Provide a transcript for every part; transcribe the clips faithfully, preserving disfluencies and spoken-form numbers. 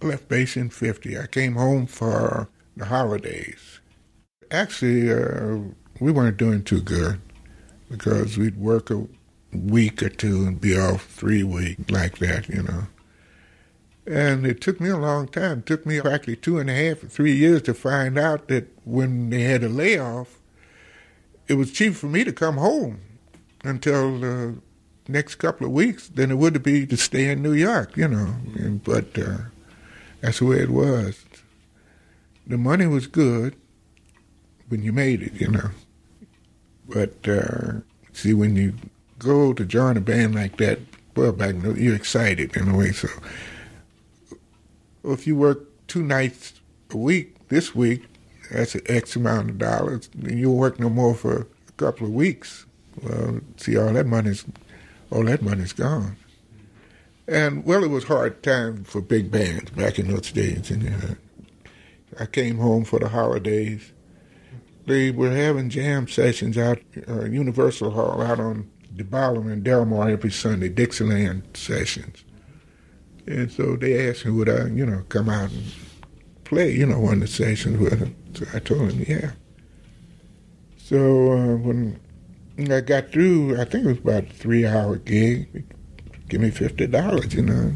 left base in fifty. I came home for the holidays. Actually, uh, we weren't doing too good because we'd work a week or two and be off three weeks like that, you know. And it took me a long time. It took me practically two and a half or three years to find out that when they had a layoff, it was cheaper for me to come home until the next couple of weeks than it would be to stay in New York, you know. And, but uh, that's the way it was. The money was good when you made it, you know. But, uh, see, when you go to join a band like that, well, back then, you're excited in a way. So if you work two nights a week this week, that's an X amount of dollars, and you'll work no more for a couple of weeks. Well, see, all that money's, all that money's gone. And, well, it was hard time for big bands back in those days. And, uh, I came home for the holidays. They were having jam sessions out uh, Universal Hall out on DeBarlam and Delmar every Sunday, Dixieland sessions. And so they asked me would I, you know, come out and play, you know, one of the sessions with them. So I told them, yeah. So uh, when I got through, I think it was about a three-hour gig, give me fifty dollars, you know.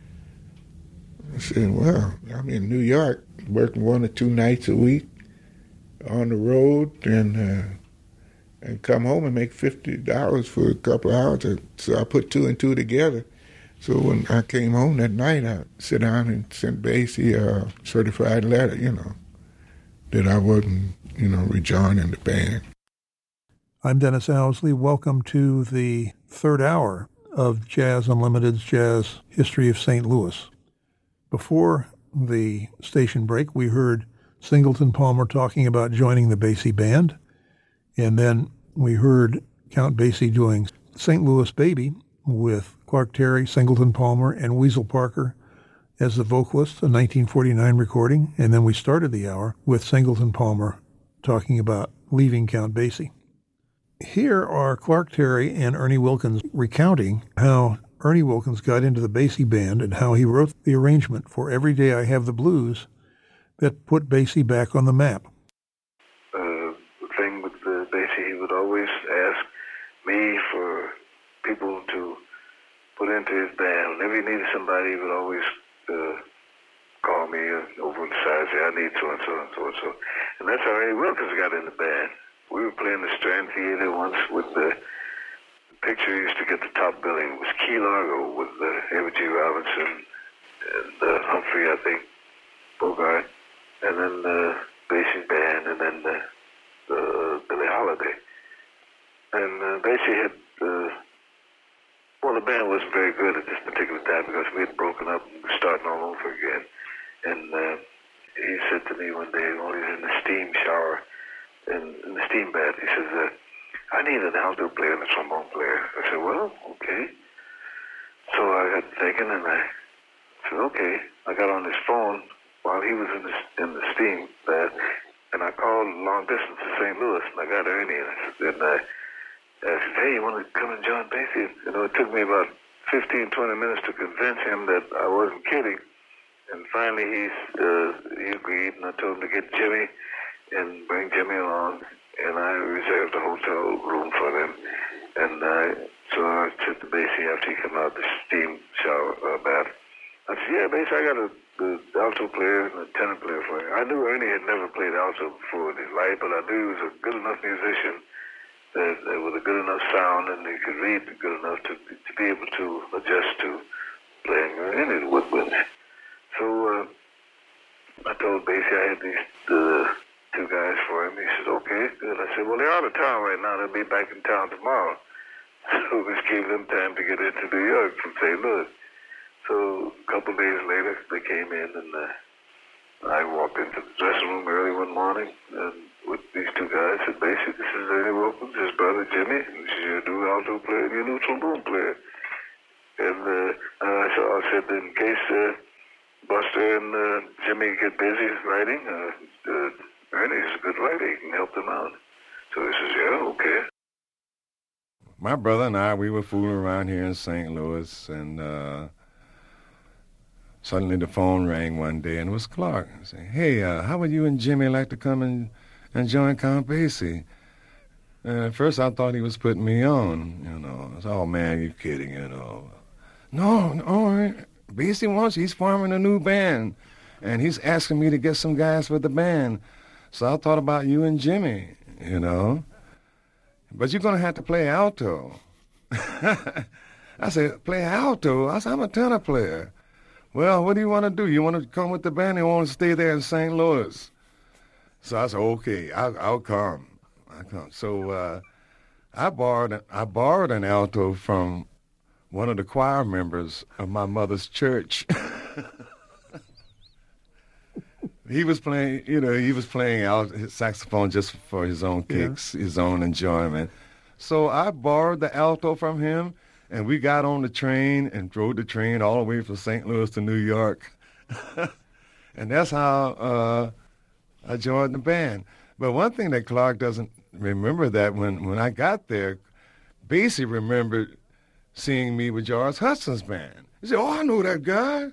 I said, well, I'm in New York, working one or two nights a week on the road, and uh, and come home and make fifty dollars for a couple of hours. So I put two and two together. So when I came home that night, I sit down and sent Basie a certified letter, you know, that I wasn't, you know, rejoining the band. I'm Dennis Owsley. Welcome to the third hour of Jazz Unlimited's Jazz History of Saint Louis. Before the station break, we heard Singleton Palmer talking about joining the Basie Band, and then we heard Count Basie doing Saint Louis Baby with Clark Terry, Singleton Palmer, and Weasel Parker as the vocalist, a nineteen forty-nine recording, and then we started the hour with Singleton Palmer talking about leaving Count Basie. Here are Clark Terry and Ernie Wilkins recounting how Ernie Wilkins got into the Basie Band and how he wrote the arrangement for Every Day I Have the Blues that put Basie back on the map. Uh, the thing with uh, Basie, he would always ask me for people to put into his band. Whenever he needed somebody, he would always uh, call me uh, over on the side and say, I need so-and-so and so-and-so. And that's how Ernie Wilkins got in the band. We were playing the Strand Theater once with the picture used to get the top billing. It was Key Largo with uh, Avery G. Robinson and uh, Humphrey, I think, Bogart, and then the Basie Band, and then the, the Billie Holiday. And uh, Basie had, uh, well, the band wasn't very good at this particular time because we had broken up and were starting all over again. And uh, he said to me one day while he was in the steam shower, in, in the steam bath, he says, uh, I need an alto player and a trombone player. I said, well, okay. So I got thinking, and I said, okay. I got on his phone while he was in the, in the steam bath, and I called long distance to Saint Louis, and I got Ernie, and I said, and I, I said, hey, you want to come and join Basie? You know, it took me about fifteen, twenty minutes to convince him that I wasn't kidding. And finally, he's, uh, he agreed, and I told him to get Jimmy and bring Jimmy along. And I reserved a hotel room for them. And uh, so I said to Basie after he came out the steam shower uh, bath, I said, yeah, Basie, I got a the alto player and a tenor player for you. I knew Ernie had never played alto before in his life, but I knew he was a good enough musician that, that with a good enough sound, and he could read good enough to to be able to adjust to playing any woodwind. So uh, I told Basie I had these uh, two guys for him. He said, okay, good. I said, well, they're out of town right now. They'll be back in town tomorrow. So this gave them time to get into New York from Saint Louis. So a couple of days later, they came in, and uh, I walked into the dressing room early one morning and with these two guys. Said, basically, this is Ernie Wilkins, his brother Jimmy. This is your new alto player and your new trombone player. And uh, I, so I said, in case uh, Buster and uh, Jimmy get busy writing, uh, uh, Ernie's a good writer. He can help them out. So he says, yeah, okay. My brother and I, we were fooling around here in Saint Louis, and uh, suddenly the phone rang one day, and it was Clark. I said, hey, uh, how would you and Jimmy like to come and, and join Count Basie? And at first I thought he was putting me on, you know. I said, oh, man, you're kidding, you know. No, no, Basie wants, he's forming a new band, and he's asking me to get some guys for the band. So I thought about you and Jimmy, you know. But you're going to have to play alto. I said, play alto? I said, I'm a tenor player. Well, what do you want to do? You want to come with the band or you want to stay there in Saint Louis? So I said, okay, I'll, I'll come. I'll come. So uh, I borrowed I borrowed an alto from one of the choir members of my mother's church. He was playing, you know, he was playing out his saxophone just for his own kicks, yeah. his own enjoyment. So I borrowed the alto from him, and we got on the train and drove the train all the way from Saint Louis to New York. And that's how uh, I joined the band. But one thing that Clark doesn't remember that when, when I got there, Basie remembered seeing me with George Hudson's band. He said, oh, I know that guy.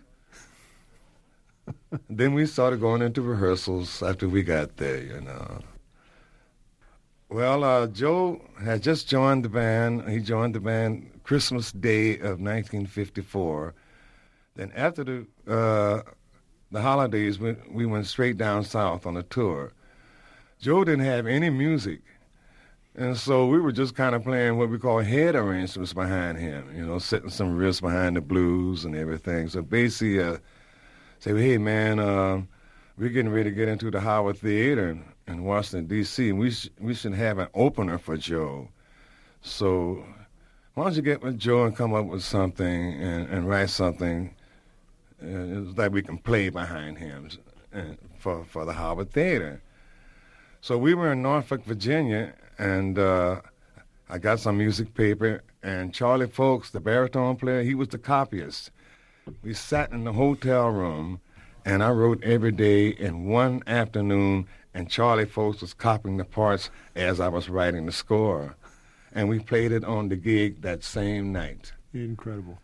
Then we started going into rehearsals after we got there, you know. Well, uh, Joe had just joined the band. He joined the band Christmas Day of nineteen fifty-four. Then after the uh, the holidays, we, we went straight down south on a tour. Joe didn't have any music, and so we were just kind of playing what we call head arrangements behind him, you know, setting some riffs behind the blues and everything. So Basie uh, said, hey, man, uh, we're getting ready to get into the Howard Theater in, in Washington, D C, and we, sh- we should have an opener for Joe. So why don't you get with Joe and come up with something and, and write something uh, that we can play behind him and for, for the Howard Theater. So we were in Norfolk, Virginia, and uh, I got some music paper, and Charlie Folks, the baritone player, he was the copyist. We sat in the hotel room, and I wrote every day in one afternoon, and Charlie Folks was copying the parts as I was writing the score. And we played it on the gig that same night. Incredible.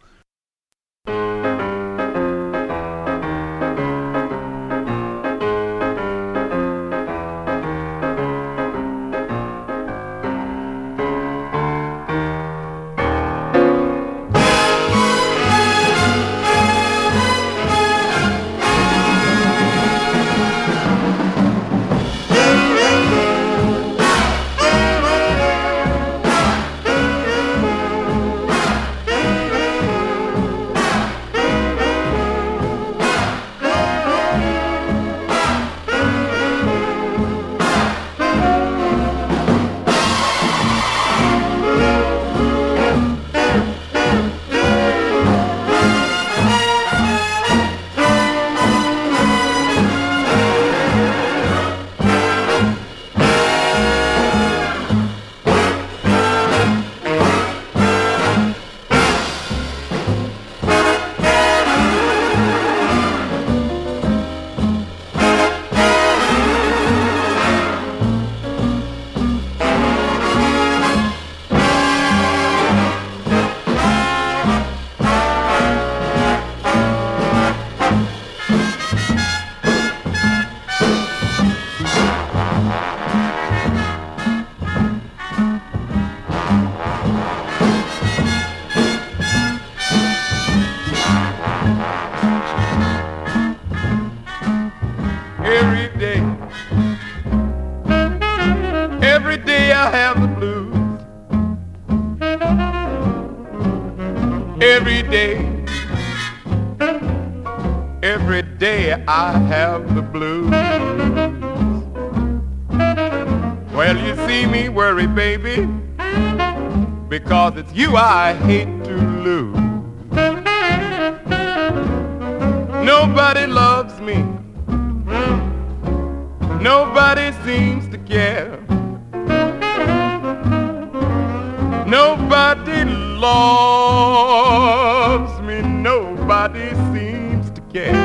Every day, every day I have the blues. Well, you see me worry, baby, because it's you I hate to lose. Nobody loves me, nobody seems to care. Nobody loves me, nobody seems to care.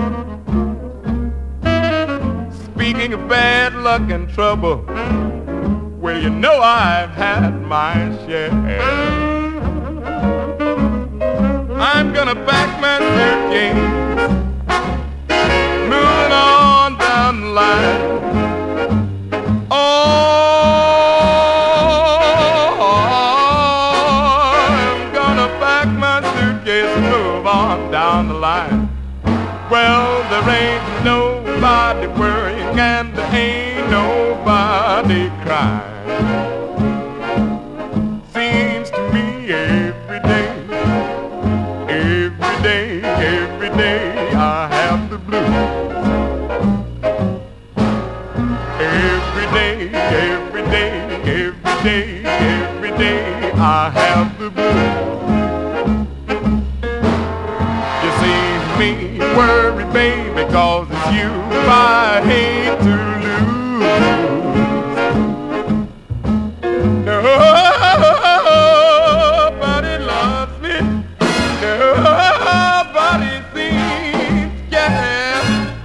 Speaking of bad luck and trouble, well, you know I've had my share. I'm gonna back my suitcase life. Well, there ain't nobody worrying and there ain't nobody crying. Seems to me every day, every day, every day I have the blues. Every day, every day, every day, every day I have the blues. You see me worry, baby, cause it's you I hate to lose. Nobody loves me, nobody seems to care.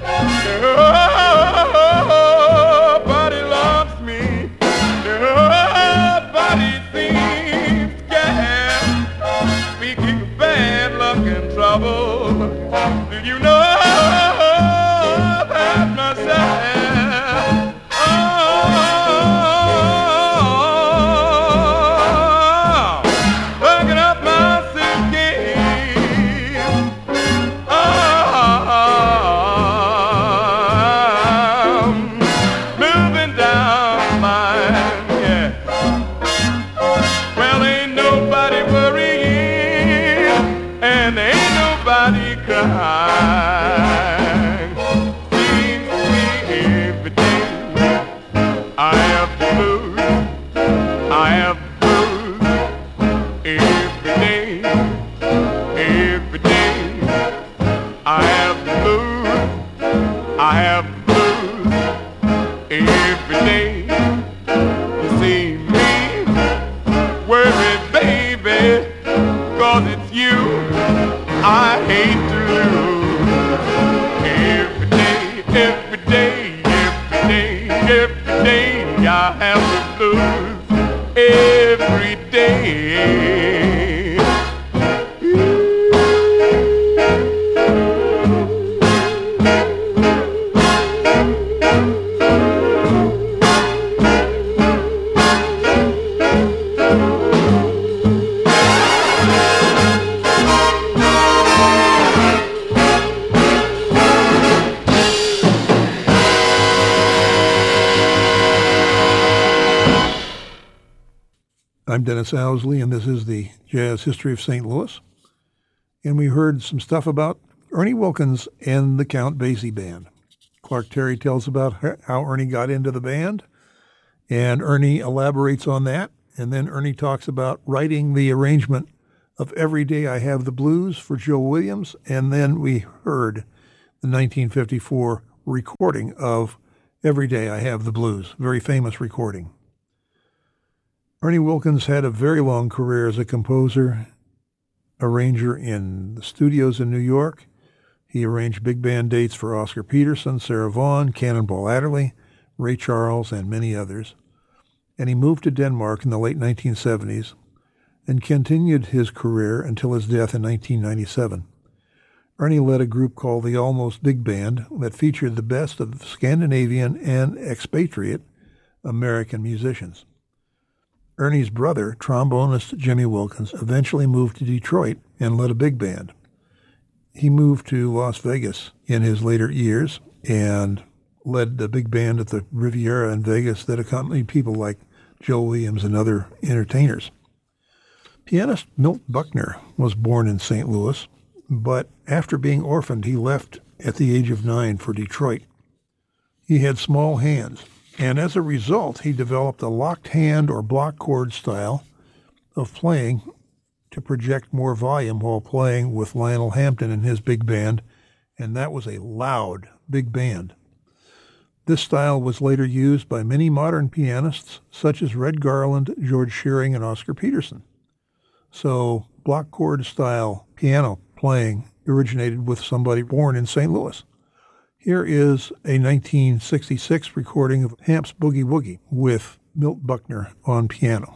Nobody loves me, nobody seems to care. Speaking of bad luck and trouble, do you know I've had myself? Oh, looking up my suitcase. Oh, moving down the line, yeah. Well, ain't nobody worrying and ain't nobody crying. Seems to me every day I have the blues, I have the blues. Every day, every day I have the blues, I have the blues. Every day you see me worry, baby, cause it's you I hate to lose. Every day, every day, every day, every day I have the blues. Every day. I'm Dennis Owsley, and this is the Jazz History of Saint Louis. And we heard some stuff about Ernie Wilkins and the Count Basie Band. Clark Terry tells about how Ernie got into the band, and Ernie elaborates on that. And then Ernie talks about writing the arrangement of Every Day I Have the Blues for Joe Williams, and then we heard the nineteen fifty-four recording of Every Day I Have the Blues, very famous recording. Ernie Wilkins had a very long career as a composer, arranger in the studios in New York. He arranged big band dates for Oscar Peterson, Sarah Vaughan, Cannonball Adderley, Ray Charles, and many others. And he moved to Denmark in the late nineteen seventies and continued his career until his death in nineteen ninety-seven. Ernie led a group called the Almost Big Band that featured the best of Scandinavian and expatriate American musicians. Ernie's brother, trombonist Jimmy Wilkins, eventually moved to Detroit and led a big band. He moved to Las Vegas in his later years and led the big band at the Riviera in Vegas that accompanied people like Joe Williams and other entertainers. Pianist Milt Buckner was born in Saint Louis, but after being orphaned, he left at the age of nine for Detroit. He had small hands, and as a result, he developed a locked hand or block chord style of playing to project more volume while playing with Lionel Hampton and his big band, and that was a loud big band. This style was later used by many modern pianists, such as Red Garland, George Shearing, and Oscar Peterson. So block chord style piano playing originated with somebody born in Saint Louis. Here is a nineteen sixty-six recording of Hamp's Boogie Woogie with Milt Buckner on piano.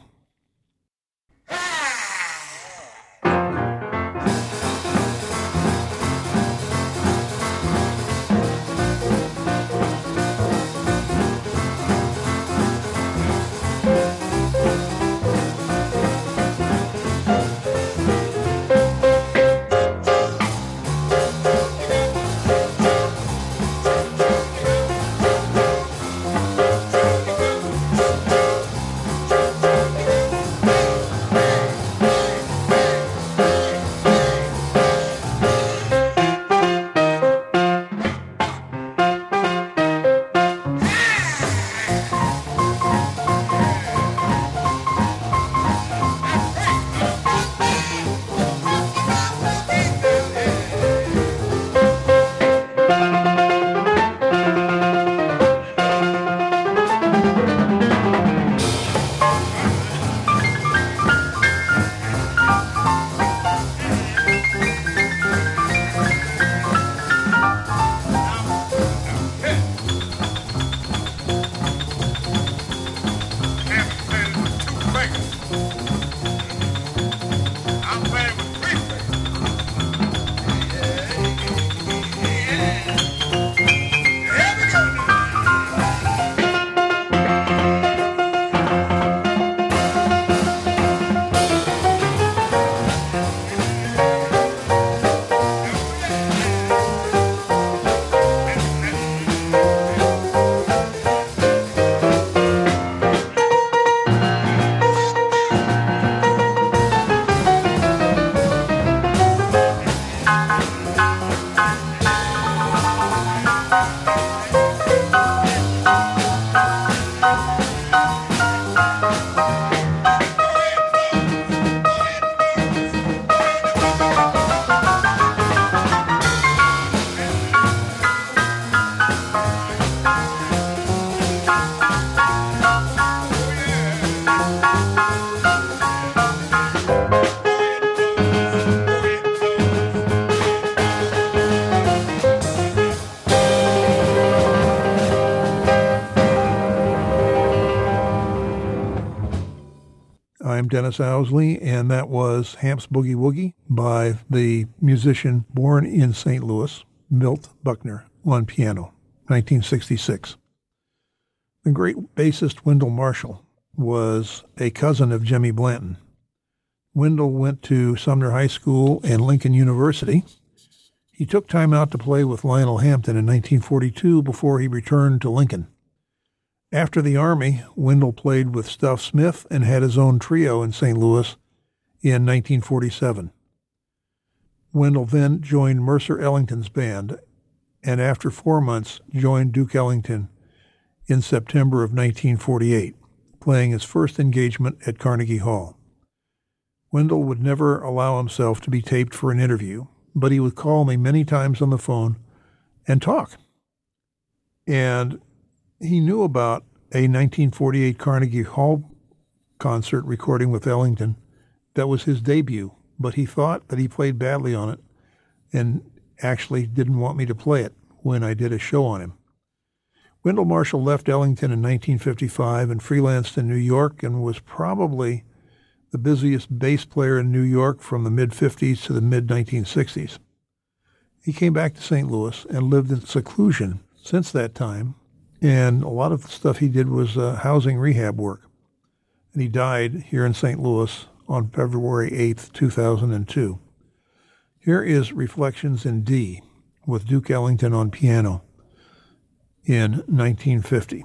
I'm Dennis Owsley, and that was Hamp's Boogie Woogie by the musician born in Saint Louis, Milt Buckner, on piano, nineteen sixty-six. The great bassist Wendell Marshall was a cousin of Jimmy Blanton. Wendell went to Sumner High School and Lincoln University. He took time out to play with Lionel Hampton in nineteen forty-two before he returned to Lincoln. After the Army, Wendell played with Stuff Smith and had his own trio in Saint Louis in nineteen forty-seven. Wendell then joined Mercer Ellington's band, and after four months joined Duke Ellington in September of nineteen forty-eight, playing his first engagement at Carnegie Hall. Wendell would never allow himself to be taped for an interview, but he would call me many times on the phone and talk. And he knew about a nineteen forty-eight Carnegie Hall concert recording with Ellington that was his debut, but he thought that he played badly on it and actually didn't want me to play it when I did a show on him. Wendell Marshall left Ellington in nineteen fifty-five and freelanced in New York and was probably the busiest bass player in New York from the mid-fifties to the mid nineteen sixties. He came back to Saint Louis and lived in seclusion since that time, and a lot of the stuff he did was uh, housing rehab work. And he died here in Saint Louis on February eighth, two thousand two. Here is Reflections in D with Duke Ellington on piano in nineteen fifty.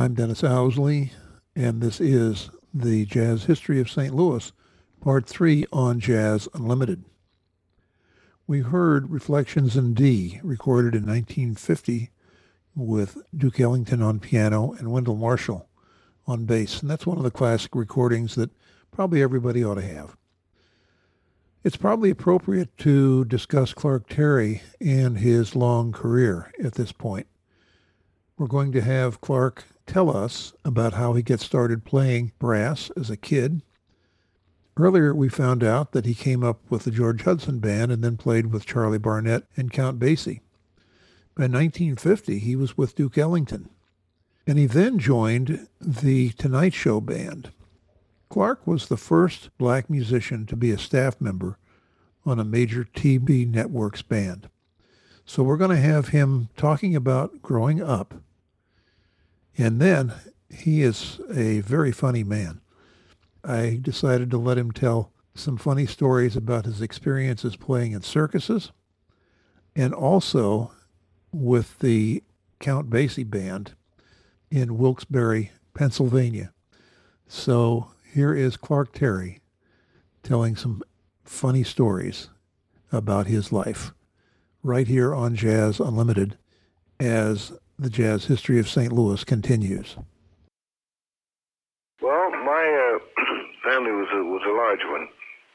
I'm Dennis Owsley, and this is the Jazz History of Saint Louis, Part three on Jazz Unlimited. We heard Reflections in D, recorded in nineteen fifty with Duke Ellington on piano and Wendell Marshall on bass. And that's one of the classic recordings that probably everybody ought to have. It's probably appropriate to discuss Clark Terry and his long career at this point. We're going to have Clark tell us about how he gets started playing brass as a kid. Earlier, we found out that he came up with the George Hudson Band and then played with Charlie Barnett and Count Basie. By nineteen fifty, he was with Duke Ellington, and he then joined the Tonight Show Band. Clark was the first black musician to be a staff member on a major T V network's band. So we're going to have him talking about growing up. And then he is a very funny man. I decided to let him tell some funny stories about his experiences playing in circuses and also with the Count Basie Band in Wilkes-Barre, Pennsylvania. So here is Clark Terry telling some funny stories about his life right here on Jazz Unlimited as the Jazz History of Saint Louis continues. Well, my uh, family was a, was a large one.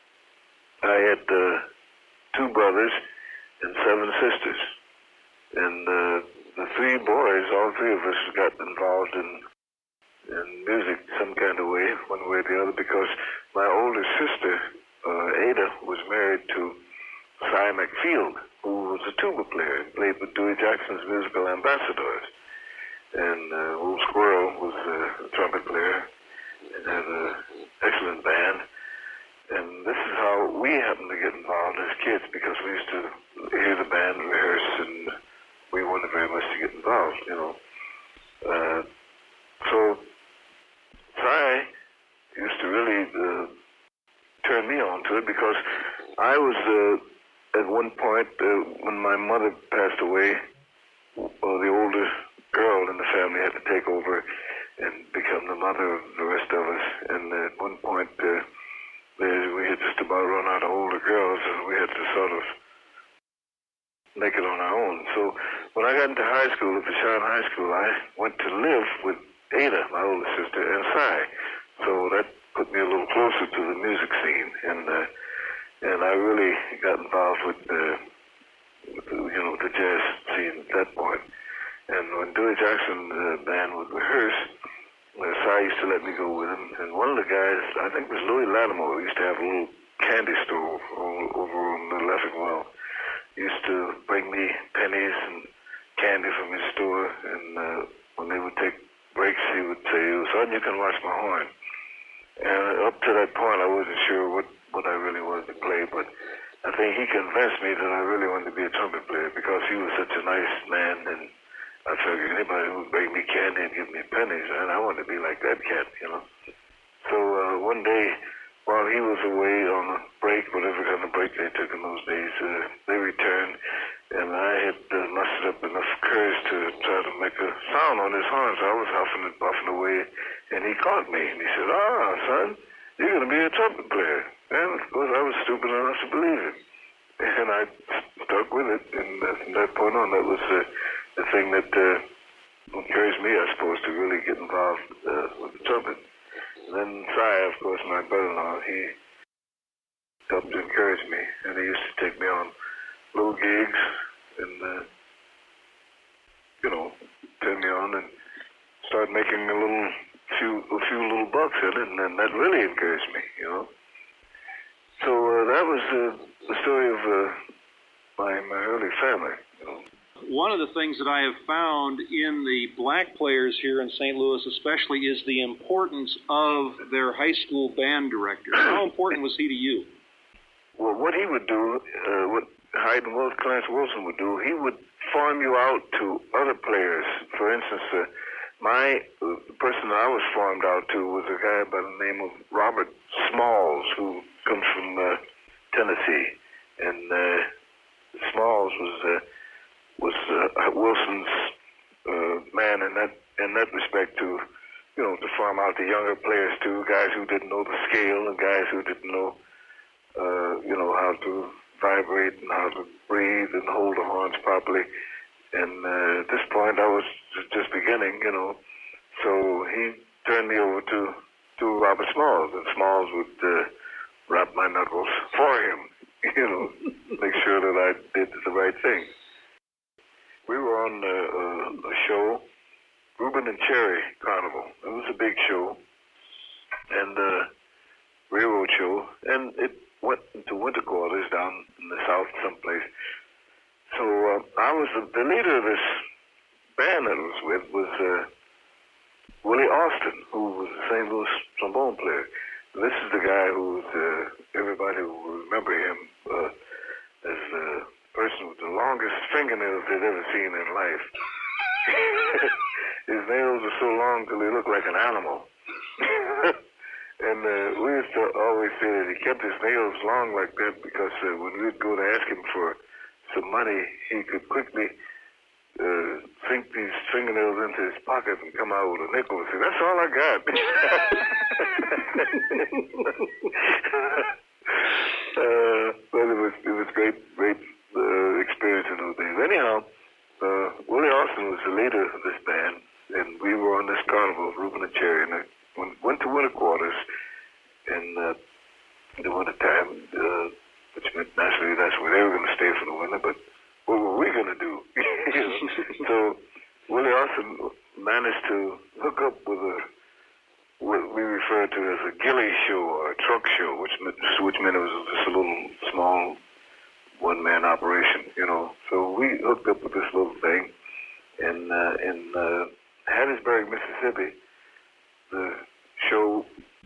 I had uh, two brothers and seven sisters. And uh, the three boys, all three of us got involved in in music some kind of way, one way or the other, because my older sister, uh, Ada, was married to Cy McField, who was a tuba player and played with Dewey Jackson's Musical Ambassadors. And uh, Will Squirrel was a trumpet player and had an excellent band. And this is how we happened to get involved as kids, because we used to hear the band rehearse, and we wanted very much to get involved, you know. Uh, so Cy used to really uh, turn me on to it, because I was, uh, at one point, uh, when my mother passed away, uh, the older girl in the family had to take over and become the mother of the rest of us. And at one point, uh, we had just about run out of older girls, and we had to sort of make it on our own. So when I got into high school at the Vashon High School, I went to live with Ada, my older sister, and Cy. So that put me a little closer to the music scene, and uh, and I really got involved with, uh, with the, you know, the jazz scene at that point. And when Dewey Jackson uh, band would rehearse, uh, Cy used to let me go with him. And one of the guys, I think it was Louis Lattimore, used to have a little candy store over on the Leffingwell. Used to bring me pennies and candy from his store, and uh, when they would take breaks, he would say, "Son, you can watch my horn." And up to that point, I wasn't sure what, what I really wanted to play, but I think he convinced me that I really wanted to be a trumpet player, because he was such a nice man, and I figured anybody who would bring me candy and give me pennies, and I wanted to be like that cat, you know. So uh, one day, while he was away on a break, whatever kind of break they took in those days, uh, they returned, and I had uh, mustered up enough courage to try to make a sound on his horn. So I was huffing and puffing away, and he caught me, and he said, "Ah, son, you're going to be a trumpet player." And of course, I was stupid enough to believe it, and I stuck with it. And uh, from that point on, that was uh, the thing that uh, encouraged me, I suppose, to really get involved uh, with the trumpet. And then Cy, of course, my brother-in-law, he helped to encourage me, and he used to take me on little gigs and, uh, you know, turn me on and start making a little few a few little bucks in it, and then that really encouraged me, you know. So uh, that was uh, the story of uh, my my early family, you know. One of the things that I have found in the black players here in Saint Louis especially is the importance of their high school band director. How important was he to you? Well, what he would do, uh, what Haydn Wilson, Clarence Wilson would do, he would farm you out to other players. For instance, uh, my uh, the person that I was farmed out to was a guy by the name of Robert Smalls, who comes from uh, Tennessee, and uh, Smalls was uh, was uh, Wilson's uh, man in that in that respect to come out the younger players too, guys who didn't know the scale and guys who didn't know, uh, you know, how to vibrate and how to breathe and hold the horns properly. And uh, at this point, I was just beginning, you know. So he turned me over to, to Robert Smalls, and Smalls would uh, wrap my knuckles for him, you know, make sure that I did the right thing. We were on a, a, a show, Reuben and Cherry Carnival. It was a big show, and uh, railroad show, and it went into winter quarters down in the south someplace. So uh, I was uh, the leader of this band that I was with was uh, Willie Austin, who was a Saint Louis trombone player. And this is the guy who was, uh, everybody will remember him uh, as the person with the longest fingernails they'd ever seen in life. His nails were so long till he looked like an animal. And uh, we used to always say that he kept his nails long like that because uh, when we'd go to ask him for some money, he could quickly uh, sink these fingernails into his pocket and come out with a nickel and say, "That's all I got." uh, but it was it was great, great uh, experience in those days. Anyhow, uh, Willie Austin was the leader of this band, and we were on this carnival, Reuben and Cherry, and I went, went to winter quarters in uh, the winter time. Uh, Which meant naturally that's where they were going to stay for the winter, but what were we going to do? So Willie Austin managed to hook up with a what we refer to as a ghillie show or a truck show, which meant, which meant it was just a little small one-man operation, you know. So we hooked up with this little thing, and uh, in uh, Hattiesburg, Mississippi, the show.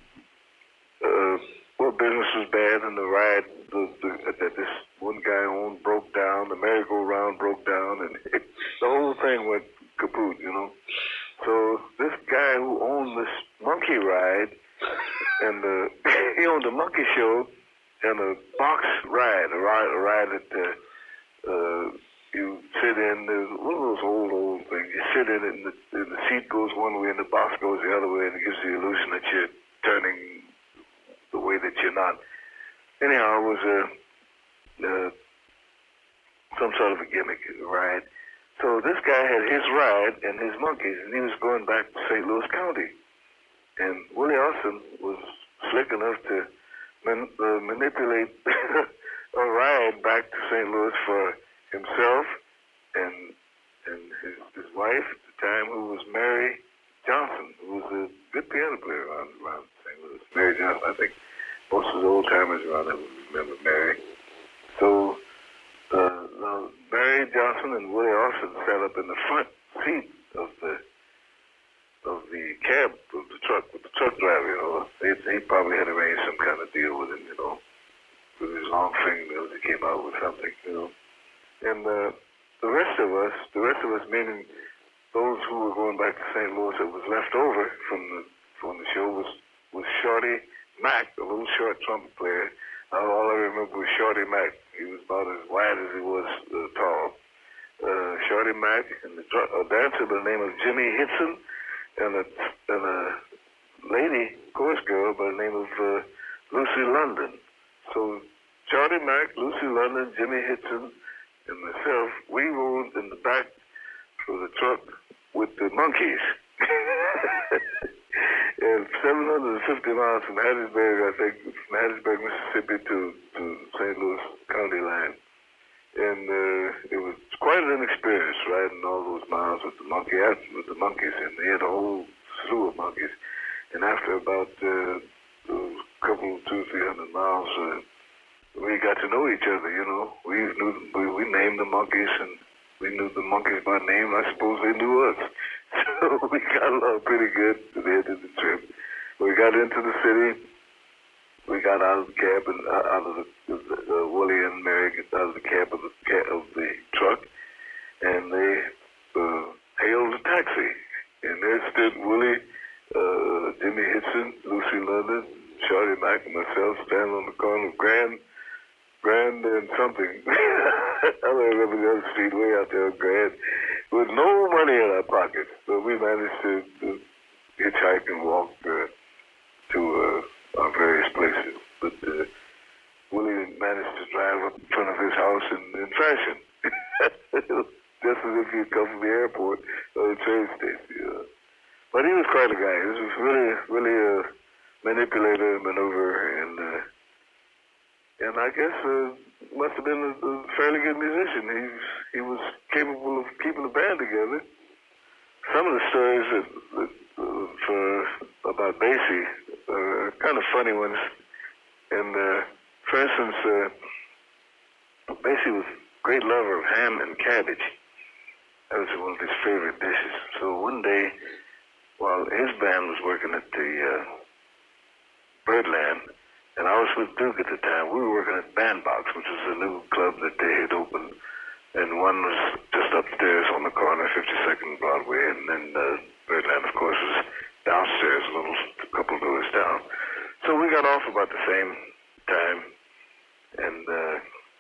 Uh, Well, business was bad, and the ride the, the, that this one guy owned broke down. The merry-go-round broke down, and it, the whole thing went kaput, you know. So this guy who owned this monkey ride, and the, he owned a monkey show and a box ride, a ride, a ride that uh, uh, you sit in. There's one of those old, old things. You sit in it, and the, and the seat goes one way, and the box goes the other way, and it gives the illusion that you're turning the way that you're not. Anyhow, it was a, uh, some sort of a gimmick ride. So this guy had his ride and his monkeys, and he was going back to Saint Louis County. And Willie Austin was slick enough to man, uh, manipulate a ride back to Saint Louis for himself and and his, his wife at the time, who was Mary Johnson, who was a good piano player around, around Saint Louis. Mary Johnson, I think most of the old timers around there would remember Mary. So uh, now Mary Johnson and Willie Austin sat up in the front seat of the of the cab of the truck with the truck driver. You know, they, he probably had arranged some kind of deal with him. You know, with his long fingernails, he came out with something. You know, and uh, the rest of us, the rest of us, meaning those who were going back to Saint Louis, that was left over from the from the show was was Shorty Mack, a little short trumpet player. Uh, all I remember was Shorty Mack. He was about as wide as he was uh, tall. Uh, Shorty Mack and the, a dancer by the name of Jimmy Hitson, and a and a lady chorus girl by the name of uh, Lucy London. So Shorty Mack, Lucy London, Jimmy Hitson, and myself, we rode in the back of the truck with the monkeys. And seven hundred fifty miles from Hattiesburg, I think, from Hattiesburg, Mississippi to, to Saint Louis County line. And uh, it was quite an experience riding all those miles with the monkey, with the monkeys, and they had a whole slew of monkeys. And after about uh, a couple, two, three hundred miles, uh, we got to know each other. You know, we knew we, we named the monkeys, and we knew the monkeys by name. I suppose they knew us. So we got along pretty good at the end of the trip. We got into the city. We got out of the cab and uh, out of the, the uh, Willie and Mary got out of the cab of the cab of the truck, and they uh, hailed a taxi. And there stood Willie, uh, Jimmy Hitson, Lucy London, Shorty Mack, and myself standing on the corner of Grand, Grand and something. I don't remember the other street way out there, Grand, with no money in our pockets. But we managed to, to hitchhike and walk uh, to uh, our various places. But uh, Willie managed to drive up in front of his house in, in fashion, just as if he'd come from the airport or the train station. Uh, but he was quite a guy. He was really, really a manipulator, maneuver, and uh, and I guess uh, must have been a, a fairly good musician. He he was capable of keeping the band together. Some of the stories that, that, uh, for about Basie are kind of funny ones. And uh, for instance, uh, Basie was a great lover of ham and cabbage. That was one of his favorite dishes. So one day, while his band was working at the uh, Birdland, and I was with Duke at the time, we were working at Bandbox, which was a new club that they had opened. And one was just upstairs on the corner, fifty-second Broadway, and then uh, Birdland, of course, was downstairs, a little a couple of doors down. So we got off about the same time, and uh,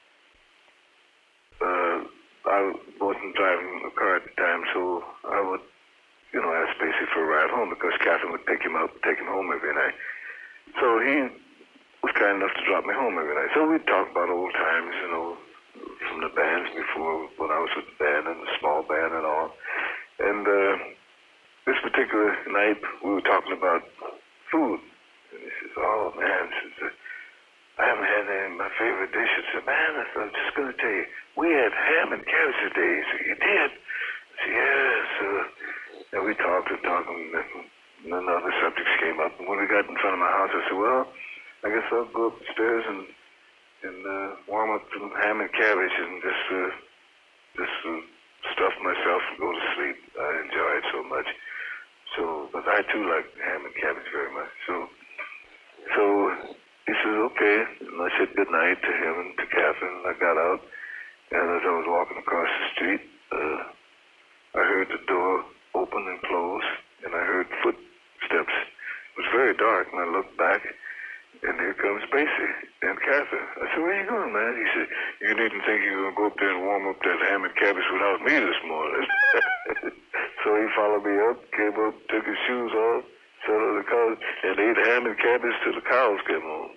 uh, I wasn't driving a car at the time, so I would, you know, ask Basie for a ride home because Catherine would pick him up, take him home every night. So he was kind enough to drop me home every night. So we'd talk about old times, you know, from the bands before, when I was with the band and the small band and all. And uh, this particular night, we were talking about food. And he says, oh, man, says, I haven't had any of my favorite dishes. I said, man, I'm just going to tell you, we had ham and cabbage today. He said, you did? I said, yes. Uh, and we talked and talked, and then other subjects came up. And when we got in front of my house, I said, well, I guess I'll go upstairs and and uh, warm up some ham and cabbage and just uh, just uh, stuff myself and go to sleep. I enjoy it so much. So, but I too like ham and cabbage very much. So, so he says, okay. And I said good night to him and to Catherine. And I got out, and as I was walking across the street, uh, I heard the door open and close, and I heard footsteps. It was very dark, and I looked back. And here comes Basie and Catherine. I said, where you going, man? He said, you needn't think you're going to go up there and warm up that ham and cabbage without me this morning. So he followed me up, came up, took his shoes off, sat on the couch, and ate ham and cabbage till the cows came home.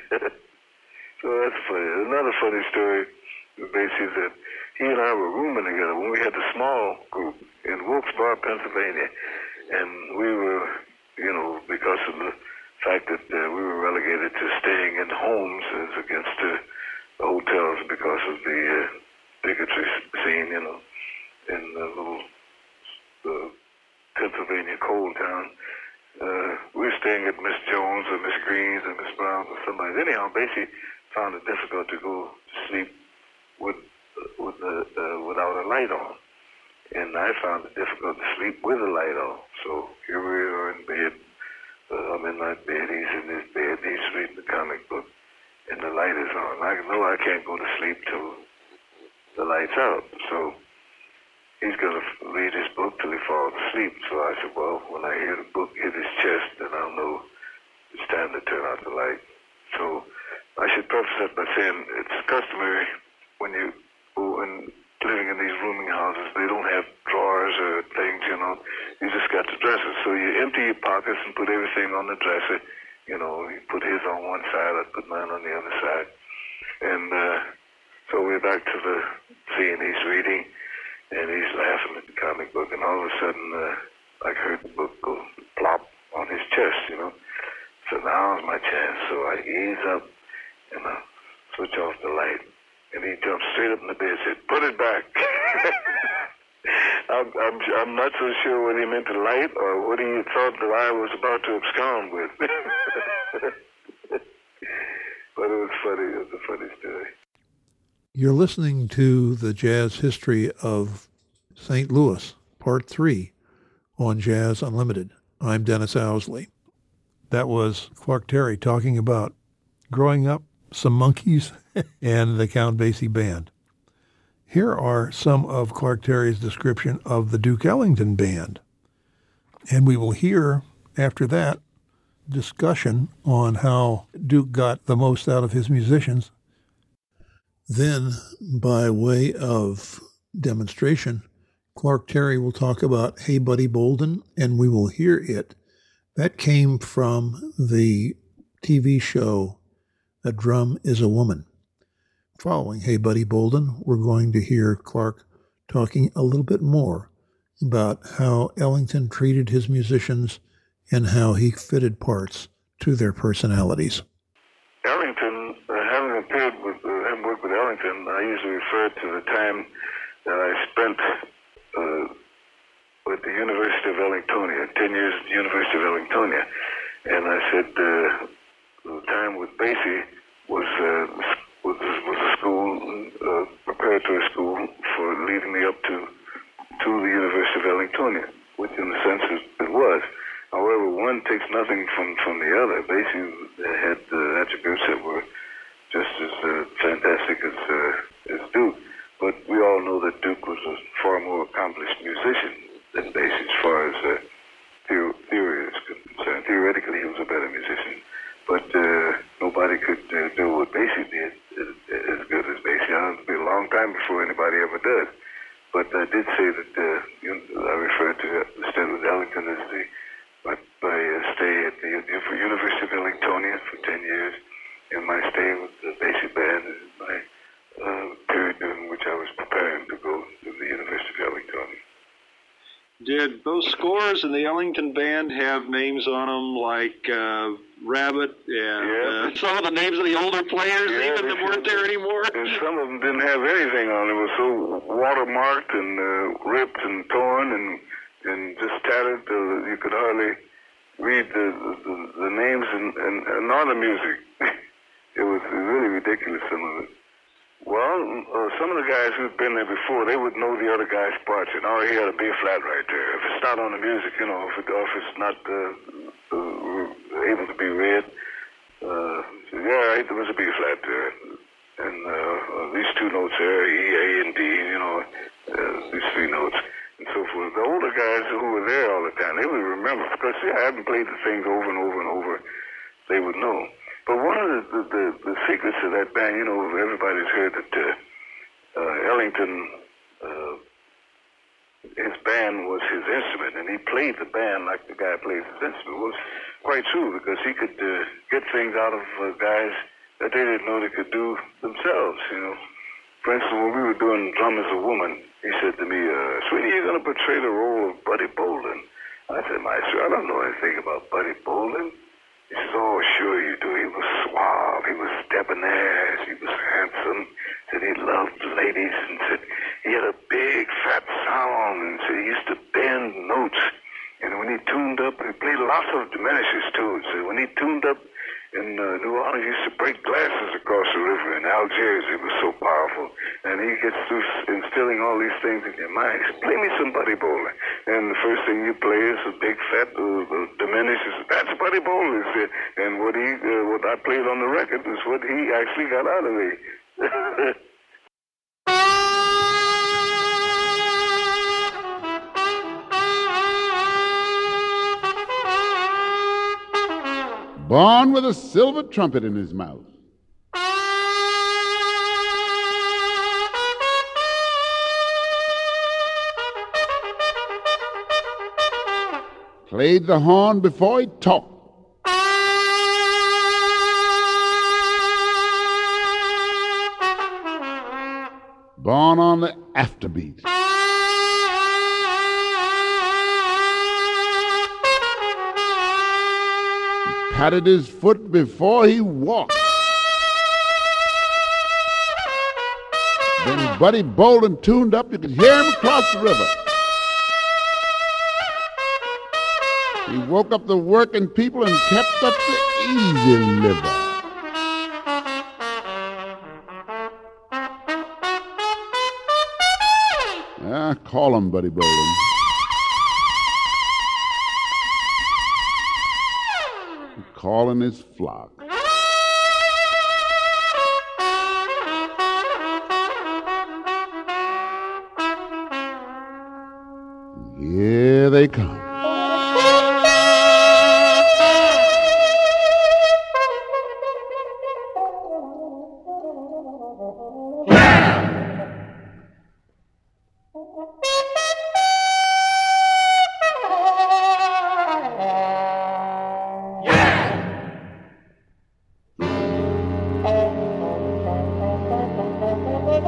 So that's funny. Another funny story with Basie is that he and I were rooming together when we had the small group in Wilkes-Barre, Pennsylvania. And we were, you know, because of the fact that uh, we were relegated to staying in homes as against uh, the hotels because of the uh, bigotry scene, you know, in the little uh, Pennsylvania coal town. Uh, we were staying at Miss Jones or Miss Green's or Miss Brown's or somebody. Anyhow, Basie found it difficult to go to sleep with with the, uh, without a light on, and I found it difficult to sleep with a light on. So here we are in bed. Uh, I'm in my bed, he's in his bed, he's reading the comic book, and the light is on. I know I can't go to sleep till the light's out, so he's going to read his book till he falls asleep. So I said, well, when I hear the book hit his chest, then I'll know it's time to turn out the light. So I should preface that by saying it's customary when you go and living in these rooming houses, they don't have drawers or things, you know. You just got the dressers. So you empty your pockets and put everything on the dresser. You know, you put his on one side, I put mine on the other side. And uh, so we're back to the scene. He's reading, and he's laughing at the comic book. And all of a sudden, uh, I heard the book go plop on his chest, you know. So now's my chance. So I ease up, and I switch off the light. And he jumped straight up in the bed and said, put it back. I'm, I'm, I'm not so sure what he meant to light or what he thought that I was about to abscond with. But it was funny. It was a funny story. You're listening to the Jazz History of Saint Louis, Part three, on Jazz Unlimited. I'm Dennis Owsley. That was Clark Terry talking about growing up, some monkeys, and the Count Basie Band. Here are some of Clark Terry's description of the Duke Ellington Band. And we will hear, after that, discussion on how Duke got the most out of his musicians. Then, by way of demonstration, Clark Terry will talk about Hey Buddy Bolden, and we will hear it That came from the T V show A Drum is a Woman. Following Hey Buddy Bolden, we're going to hear Clark talking a little bit more about how Ellington treated his musicians and how he fitted parts to their personalities. Ellington, uh, having appeared with, uh, having worked with Ellington, I usually refer to the time that I spent uh, with the University of Ellingtonia, ten years at the University of Ellingtonia. And I said uh, the time with Basie was, uh, was, was a school, uh, preparatory school for leading me up to, to the University of Ellingtonia, which in a sense it, it was. However, one takes nothing from, from the other. Basie had uh, attributes that were just as uh, fantastic as, uh, as Duke. But we all know that Duke was a far more accomplished musician than Basie as far as uh, the- theory is concerned. Theoretically, he was a better musician. But uh, nobody could uh, do what Basie did as, as good as Basie. It'll be a long time before anybody ever does. But I did say that uh, you know, I referred to the stay with Ellington as the my, my uh, stay at the University of Ellingtonia for ten years, and my stay with the Basie band is my uh, period during which I was preparing to go to the University of Ellingtonia. Did those scores in the Ellington band have names on them like uh, Rabbit and Yeah. uh, some of the names of the older players, Yeah, even that they weren't should. there anymore? And some of them didn't have anything on it. It was so watermarked and uh, ripped and torn and and just tattered uh, you could hardly read the the, the names and, and, and all the music. It was really ridiculous, some of it. Well, uh, some of the guys who'd been there before, they would know the other guy's parts. And oh, he had a B flat right there. If it's not on the music, you know, if, it, if it's not uh, uh, able to be read, uh, so, yeah, there was a B flat there. And uh, these two notes there, E, A, and D, you know, uh, these three notes, and so forth. The older guys who were there all the time, they would remember, because see, I hadn't played the things over and over and over, they would know. But one of the, the, the, the secrets of that band, you know, everybody's heard that uh, uh, Ellington, uh, his band was his instrument, and he played the band like the guy plays his instrument. It was quite true, because he could uh, get things out of uh, guys that they didn't know they could do themselves, you know. For instance, when we were doing Drum as a Woman, he said to me, uh, Sweetie, you're going to portray the role of Buddy Bolden. I said, Maestro, I don't know anything about Buddy Bolden. He says, oh, sure you do. He was suave. He was debonair. He was handsome. Said he loved ladies, and said he had a big, fat sound, and said he used to bend notes. And when he tuned up, he played lots of diminishes, too. So when he tuned up in uh, New Orleans, he used to break glasses across the river. In Algiers, he was so powerful. And he gets through instilling all these things in your mind. He said, play me some Buddy Bolden. And the first thing you play is a big, fat uh, uh, diminishes. That's Buddy Bolden. He said. And what he, uh, what I played on the record is what he actually got out of me. Born with a silver trumpet in his mouth. Played the horn before he talked. Born on the afterbeat. Patted his foot before he walked. Then Buddy Bolden tuned up, you could hear him across the river. He woke up the working people and kept up the easy liver. Ah, call him Buddy Bolden. Calling his flock. Here they come.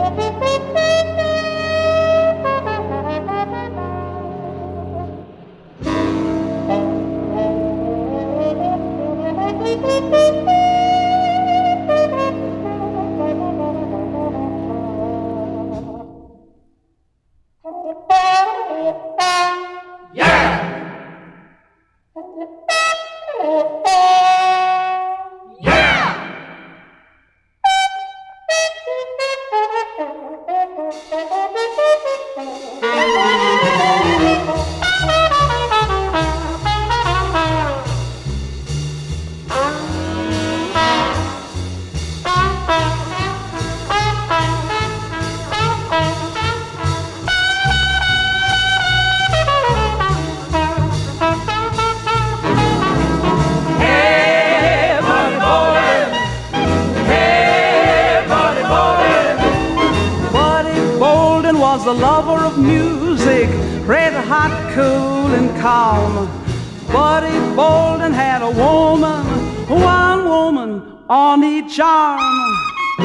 A lover of music, red hot, cool and calm. Buddy Bolden had a woman, one woman on each arm.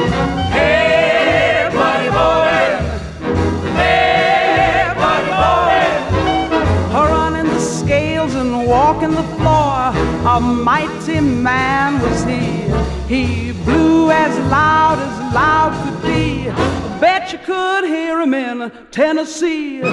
Hey, Buddy Bolden, hey, Buddy Bolden, running the scales and walking the floor, a mighty man was he. He blew as loud as loud could be. Bet you could hear him in Tennessee.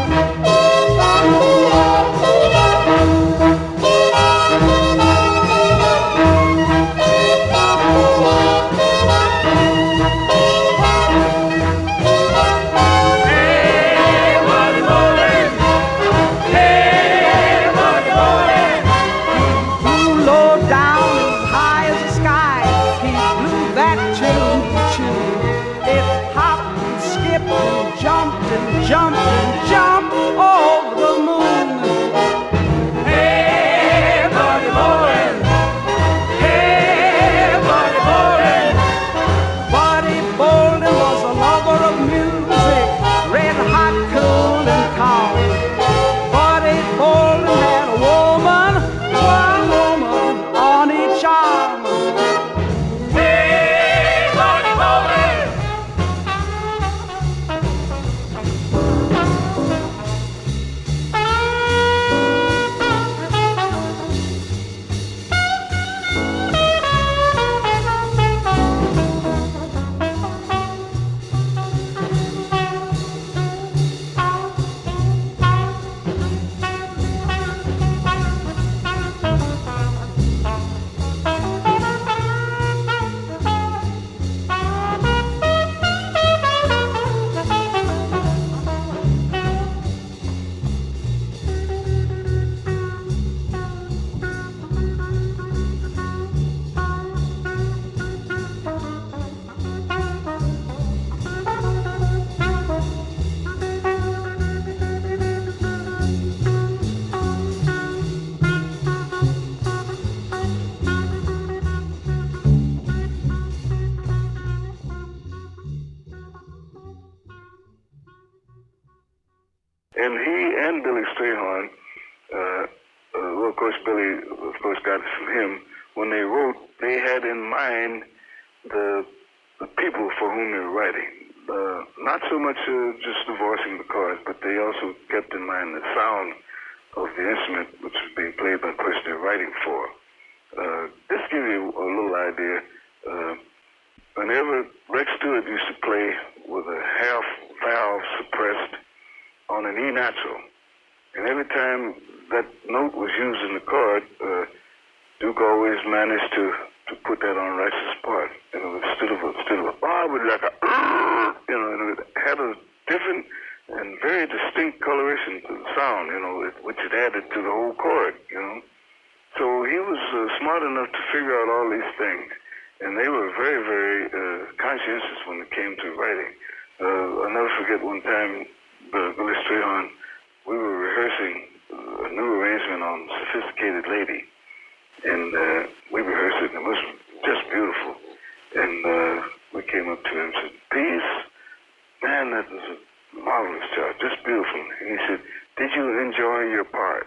Jump and jump over the moon. Hey, Buddy Bolden. Hey, Buddy Bolden. Buddy Bolden was a lover of music, red hot, cool and calm. Buddy Bolden had a woman, one woman on each arm. Hey, Buddy Bolden. And he and Billy Strayhorn, uh, uh, well, of course, Billy, of course, got it from him. When they wrote, they had in mind the, the people for whom they were writing. Uh, not so much uh, just divorcing the chords, but they also kept in mind the sound of the instrument which was being played by the person they're writing for. Uh, this gives you a little idea. Uh, whenever Rex Stewart used to play with a half valve suppressed on an E natural, and every time that note was used in the chord, uh, Duke always managed to, to put that on Rex's part. You know, instead of a, instead of a bar, it was like a, you know, and it had a different and very distinct coloration to the sound, you know, it, which it added to the whole chord, you know. So he was uh, smart enough to figure out all these things, and they were very, very uh, conscientious when it came to writing. Uh, I'll never forget one time, uh, Billy Strayhorn, we were rehearsing a new arrangement on Sophisticated Lady, and uh, we rehearsed it, and it was just beautiful. And uh, we came up to him and said, "Peace, man, that was a marvelous job, just beautiful." And he said, "Did you enjoy your part?"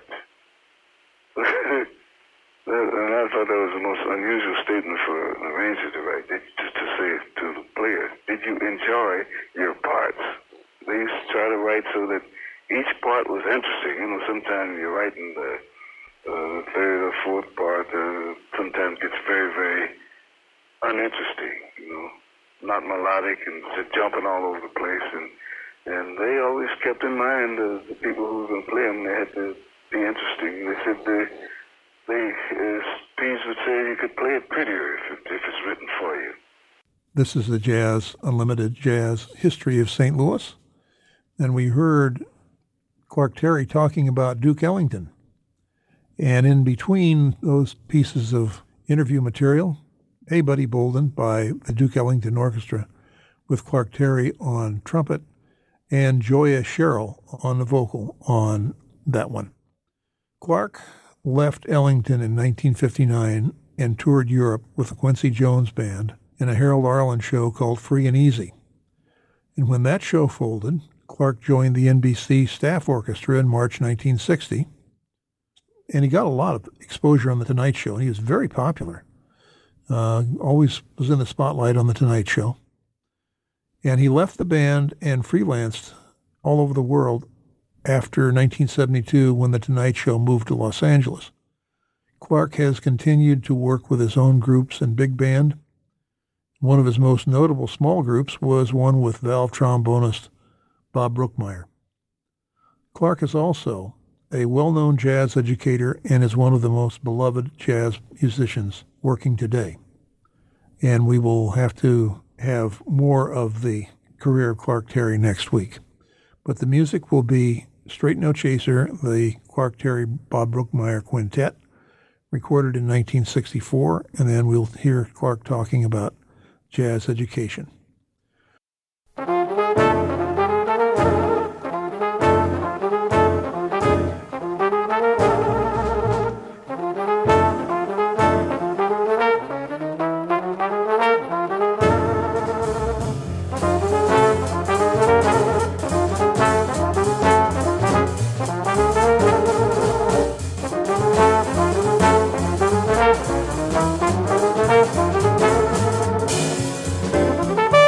And I thought that was the most unusual statement for an arranger to write, just to say to the player, "Did you enjoy your parts. They used to try to write so that each part was interesting. You know, sometimes you're writing the uh, third or fourth part, uh, sometimes gets very, very uninteresting, you know, not melodic and just jumping all over the place. And and they always kept in mind uh, the people who were going to play them, they had to be interesting. They said they, they as Pease would say, you could play it prettier if, it, if it's written for you. This is the Jazz Unlimited Jazz History of Saint Louis. And we heard Clark Terry talking about Duke Ellington. And in between those pieces of interview material, Hey Buddy Bolden by the Duke Ellington Orchestra with Clark Terry on trumpet and Joya Sherrill on the vocal on that one. Clark left Ellington in nineteen fifty-nine and toured Europe with the Quincy Jones Band in a Harold Arlen show called Free and Easy. And when that show folded, Clark joined the N B C Staff Orchestra in March nineteen sixty, and he got a lot of exposure on The Tonight Show, and he was very popular. Uh, always was in the spotlight on The Tonight Show. And he left the band and freelanced all over the world after nineteen seventy-two when The Tonight Show moved to Los Angeles. Clark has continued to work with his own groups and big band. One of his most notable small groups was one with valve trombonist Bob Brookmeyer. Clark is also a well-known jazz educator and is one of the most beloved jazz musicians working today. And we will have to have more of the career of Clark Terry next week. But the music will be Straight No Chaser, the Clark Terry Bob Brookmeyer Quintet, recorded in nineteen sixty-four, and then we'll hear Clark talking about jazz education. Thank you.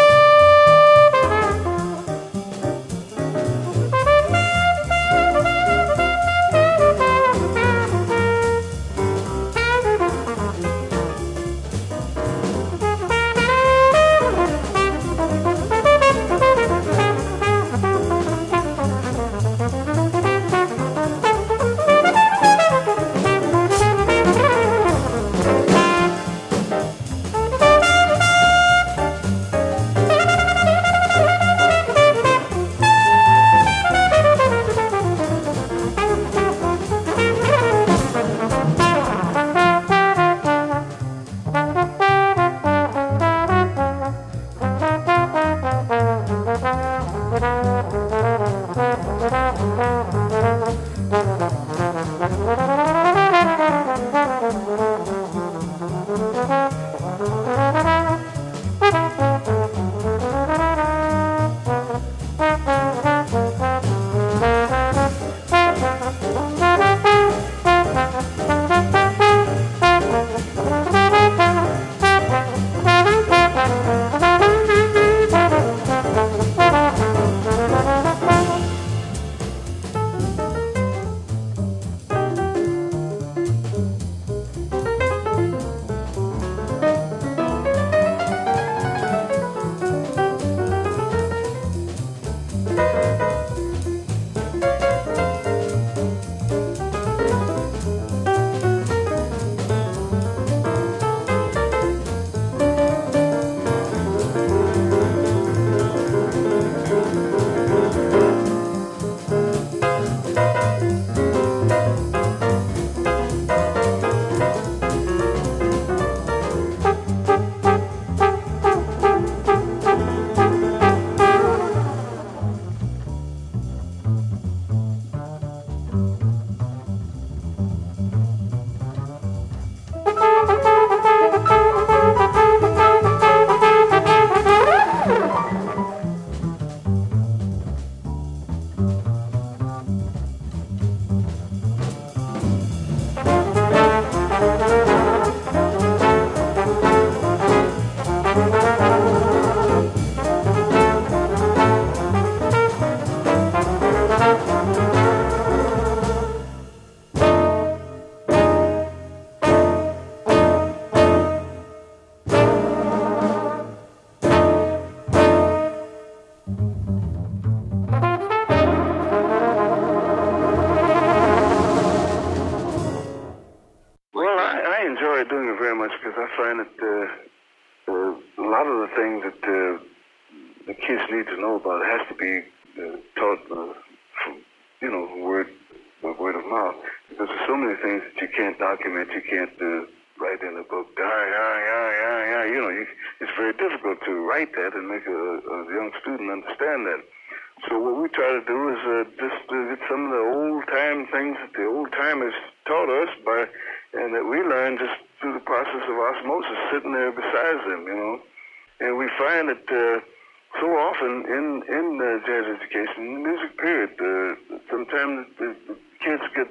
a lot of the things that uh, the kids need to know about has to be uh, taught uh, from, you know, word, word of mouth. Because there's so many things that you can't document, you can't uh, write in a book. Yeah, yeah, yeah, yeah, yeah. You know, you, it's very difficult to write that and make a, a young student understand that. So what we try to do is uh, just uh, get some of the old-time things that the old-timers taught us by, and that we learned just through the process of osmosis, sitting there beside them, you know. And we find that uh, so often in, in uh, jazz education, in the music period, uh, sometimes the, the kids get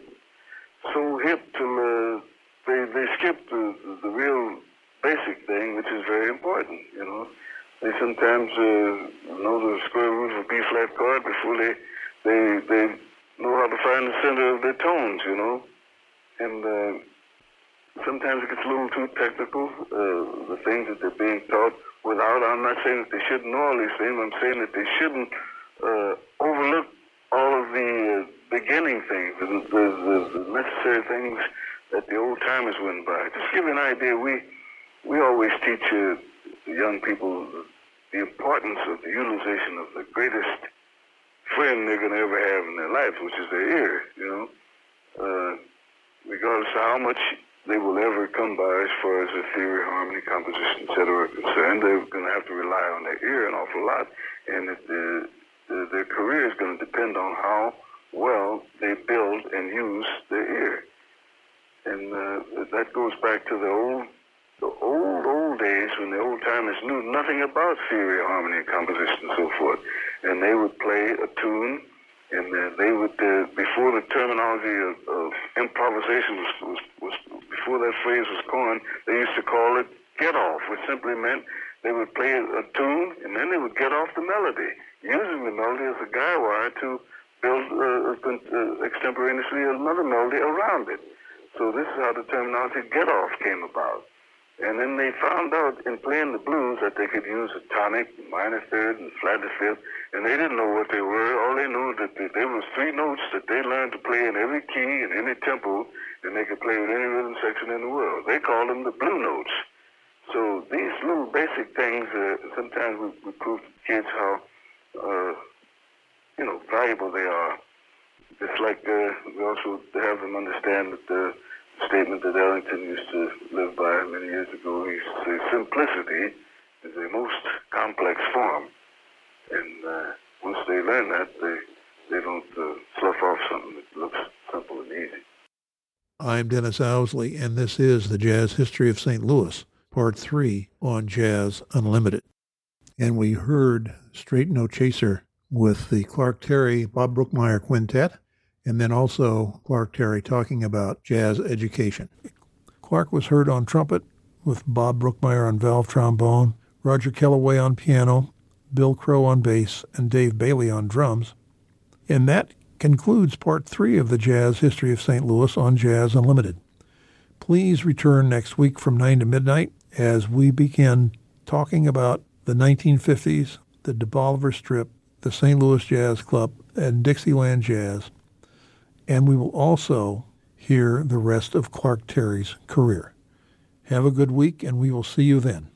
so hip till uh, they, they skip the, the real basic thing, which is very important, you know. They sometimes uh, know the square root of a B-flat chord before they, they they know how to find the center of their tones, you know. And uh, sometimes it gets a little too technical, uh, the things that they're being taught without. I'm not saying that they shouldn't know all these things. I'm saying that they shouldn't uh, overlook all of the uh, beginning things, the, the, the necessary things that the old-timers went by. Just to give you an idea, we, we always teach uh, young people the importance of the utilization of the greatest friend they're going to ever have in their life, which is their ear, you know. Uh, regardless of how much they will ever come by as far as their theory, harmony, composition, et cetera are concerned, they're going to have to rely on their ear an awful lot, and that the, the, their career is going to depend on how well they build and use their ear. And uh, that goes back to the old The old, old days when the old-timers knew nothing about theory, harmony, and composition, and so forth. And they would play a tune, and uh, they would, uh, before the terminology of, of improvisation was, was, was, before that phrase was coined, they used to call it get-off, which simply meant they would play a, a tune, and then they would get off the melody, using the melody as a guy wire to build uh, uh, extemporaneously another melody around it. So this is how the terminology get-off came about. And then they found out in playing the blues that they could use a tonic, minor third, and flatted fifth, and they didn't know what they were. All they knew that they, there was three notes that they learned to play in every key and any tempo, and they could play with any rhythm section in the world. They called them the blue notes. So these little basic things, uh, sometimes we, we prove to kids how, uh, you know, valuable they are. It's like uh, we also have them understand that the statement that Ellington used to live by many years ago. He used to say, simplicity is the most complex form. And uh, once they learn that, they, they don't uh, slough off something that looks simple and easy. I'm Dennis Owsley, and this is the Jazz History of Saint Louis, Part three on Jazz Unlimited. And we heard Straight No Chaser with the Clark Terry, Bob Brookmeyer Quintet, and then also Clark Terry talking about jazz education. Clark was heard on trumpet with Bob Brookmeyer on valve trombone, Roger Kellaway on piano, Bill Crow on bass, and Dave Bailey on drums. And that concludes Part three of the Jazz History of Saint Louis on Jazz Unlimited. Please return next week from nine to midnight as we begin talking about the nineteen fifties, the De Bolivar Strip, the Saint Louis Jazz Club, and Dixieland Jazz. And we will also hear the rest of Clark Terry's career. Have a good week, and we will see you then.